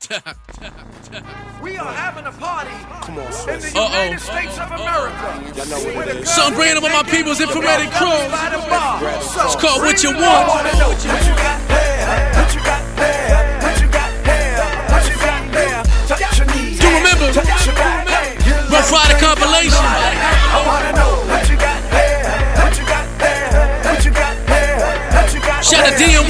We are having a party Come on, in the United States of America. Y'all know what it is. Something bringing up on my people's infrared crew. It's called What You I Want. wanna know what you got there, what you got there, what you got there, what you got there. Touch your knees, Do you remember? touch your back, Rough Rider compilation. I wanna know what you got there, what you got there, what you got there, what you got there. Shout out to D&Y.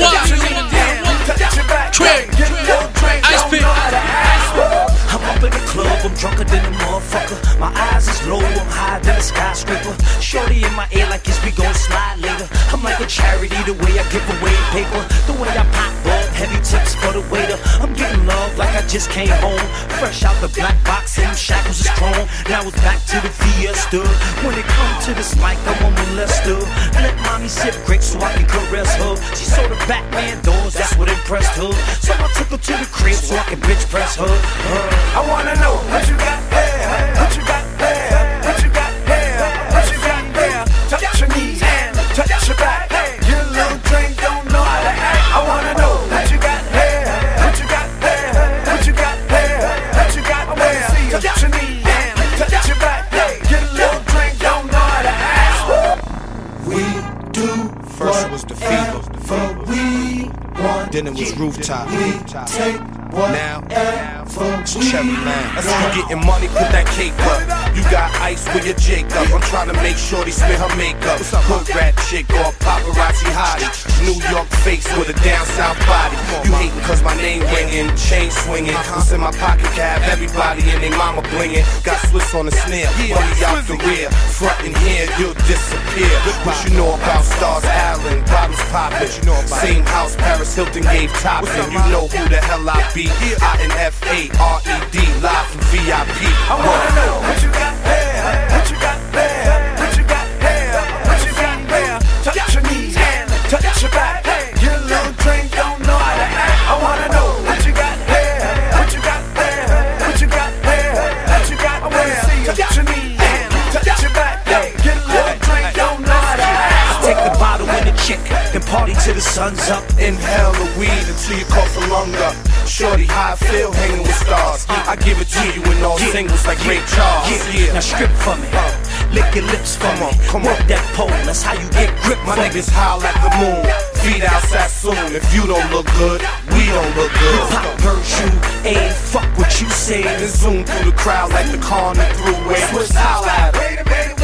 Touch your back, Trick. get a little drink, Ice don't Pick. know how to ask. I'm up in the club, I'm drunker than a motherfucker. My eyes is low, I'm higher than a skyscraper. Shorty in my ear like it's we gon' slide later. I'm like a charity, the way I give away paper, the way I pop up, heavy tips for the waiter. I'm getting love like I just came home, fresh out the black box and them shackles is chrome. Now it's back to the fiesta. When it comes to this mic, I'm a molester. Let mommy sip grapes so I can caress her. She saw the Batman doors, that's what impressed her. So I took her to the crib so I can bench press her. I wanna know what you got there, what you got there, what you got there, what you got there. Touch your knees and touch your back. Get a little drink, don't know how to act. I wanna know what you got there, what you got there, what you got there, what you got there. Touch your knees and touch your back. Get a little drink, don't know how to act. We do first it was the fever. We want. Then it was rooftop. Take Now it's Cherry Man. That's how you getting money, put that cake up. You got ice with your Jacob. I'm trying to make sure they smear her makeup. Hood rat chick or paparazzi hottie. New York face with a down south body. You hating cause my name ringing, chain swinging. What's in my pocket cab, everybody and they mama blinging. Got Swiss on the snare, money out the rear. Front and here, you'll disappear. What you know about Stars Allen, bottles poppin'. Same house Paris Hilton gave toppin'. You know who the hell I be. INFARED, live from VIP. I wanna know what you got there, what you got there, what you got there, what you got there. Touch your knees and touch your back. Get a little drink, don't know how to act. I wanna know what you got there, what you got there, what you got there, what you got there. Touch your knees and touch your back. Get a little drink, don't know how to act. Take the bottle and the chick, then party till the sun's up. Inhale the weed until you cough a lung up. Shorty, how I feel hanging with stars. I give it to you in all singles like Ray Charles. Now strip for me, lick your lips for me. Come on. Work that pole, that's how you get grip. My for me. niggas howl at the moon. Feet outside soon. If you don't look good, we don't look good. Pop Virtue, ain't fuck what you say. And zoom through the crowd like the car on the throughway. What's howl at 'em? Wait a minute.